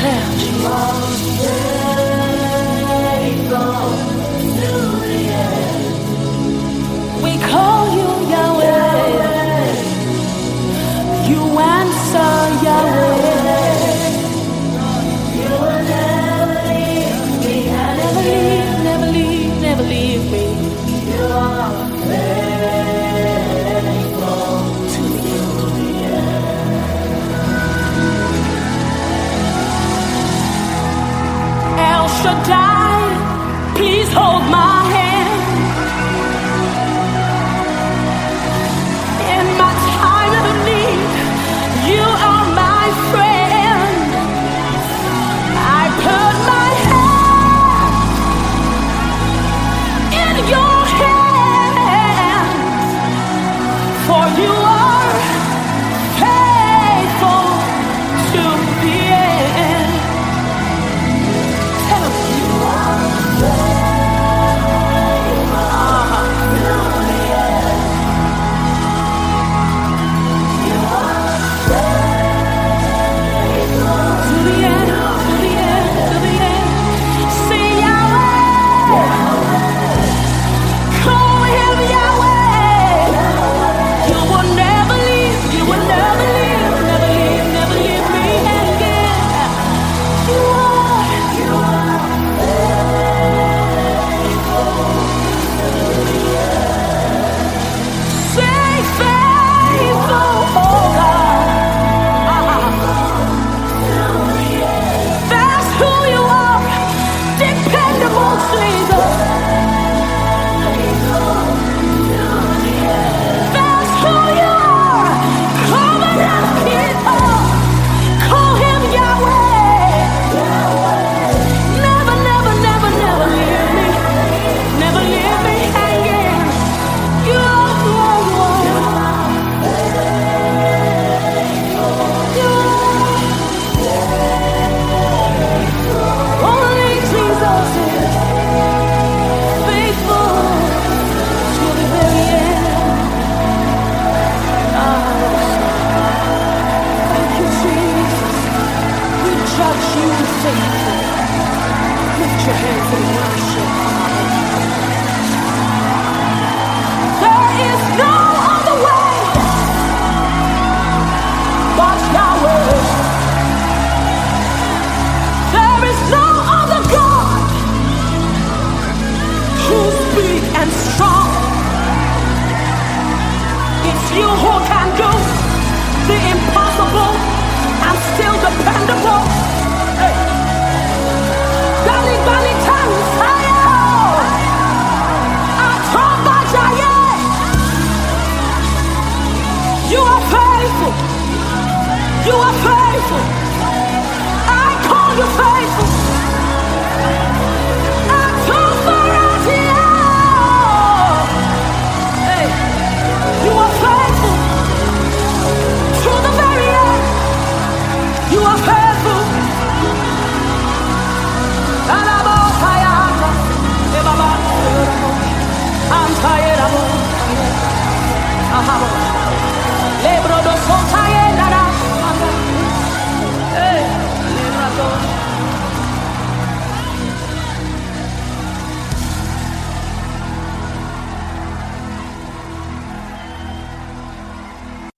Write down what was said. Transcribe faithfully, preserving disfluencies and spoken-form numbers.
We call you Yahweh. You answer Yahweh. You will never leave me. Never leave, never leave, never leave me. You are faithful to the end. El Shaddai, please hold my hand. In my time of need, you are my friend. I put my hand in your hands, for you are faithful to the end. Tell me you are faithful to the end. You are faithful to the end, to the end, to the end. Say Yahweh, call him Yahweh. You will never leave, you will never leave, never leave, never leave me again. You are, you are say faithful, oh God. That's who you are, dependable Jesus. That's who you are, covenant keeper. Call him Yahweh. Never, never, never, never leave me. Never leave me hanging. You are the one. You are only Jesus is faithful to the very end. Ah, thank you, Jesus. We judge you faithful. Lift your hands and